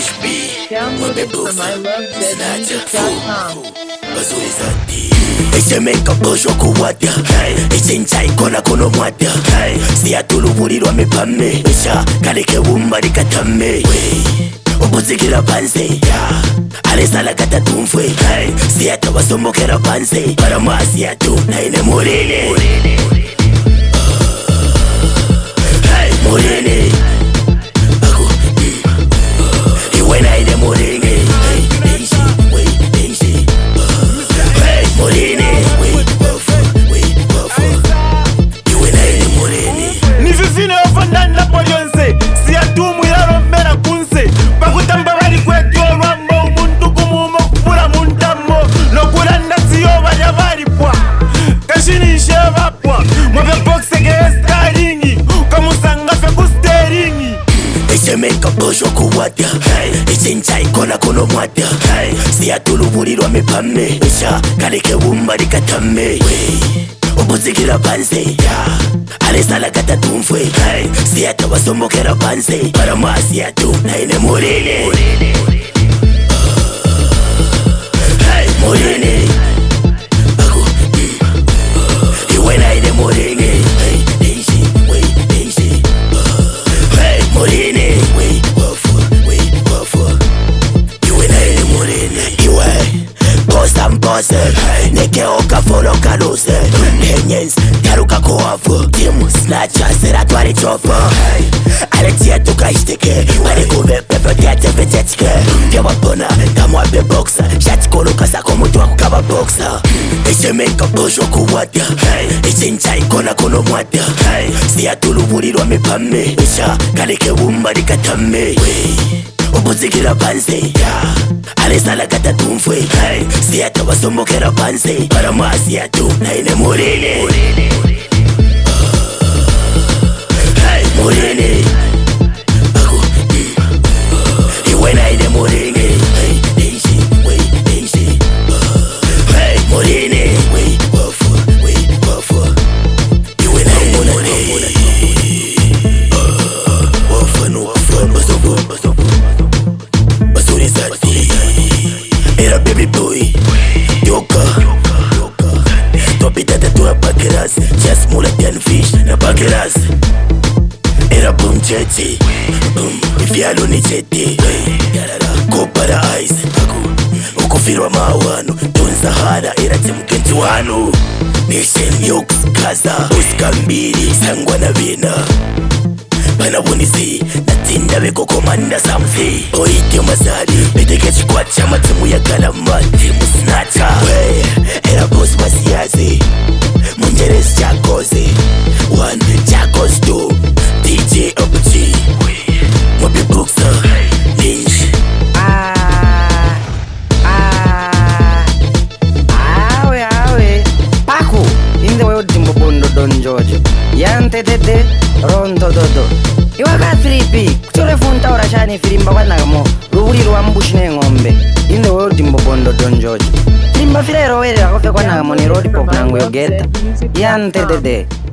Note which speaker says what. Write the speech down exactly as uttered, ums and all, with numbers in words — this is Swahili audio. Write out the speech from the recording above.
Speaker 1: Download it from I love dead music dot com. Echemeka bosho kuwata echencha ikona kono mwata siyatulubulirwa mepame esha kaleke bumba likatame obuzikira panse alesala katatumfwe siyatabasombokera panse paramasi yatu naine morene morene iwe naine morene Echemeka bosho kuwata echencha ikona kono mwata siyatulubulirwa mepame esha kaleke bumba likatame obuzikira panse alesala katatumfwe siyatabasombokera panse paramasi yatu naine morene morene iwe naine morene morene Bosse, neke oka folo kalose Henyens, taruka koafu Timu, snatcha, sera twari chofa Aletia tuka ishtike Mani kuve pepe kiate vetetike Kewa pona, kamwa be boxa Shati koluka sako mutu waku kaba boxa Echemeka bosho kuwata echencha ikona kono mwata siyatulubulirwa mepame esha kaleke bumba likatame obuzikira panse alesala katatumfwe siyatabasombokera panse paramasi yatu naine morene morene iwe naine morene morene iwe naine morene Era baby boy, yoka Topita tatua pakeras Just mula ten fish na pakeras Era boom cheti Boom, ifyalo ni cheti Kopara eyes Ukufirwa mawano Don Sahara, era timu kentu wano Nation yoks kaza Uska mbili, sangwa na vina Bana bonisi, natinda beko komanda samsi Oitio masari, beteke chikwacha matimu ya kalama Timu snatcha, we, era boss masiazi Munjeres chakozi, one, chakos two D J O G, Mobi Booksa, Lynch
Speaker 2: Ah, ah, awe awe Paku, in the world Jimbo Bondo Don George Yante dede, rondo dodo Iwaka tripi, kuchore funta ora shani firimba kwa nagamo Ruburi ruwa mbushine ngombe In the world Jimbo Bondo Don George Firimba fila erowele wakofe kwa nagamo ni road pop nangu yogeta Yante dede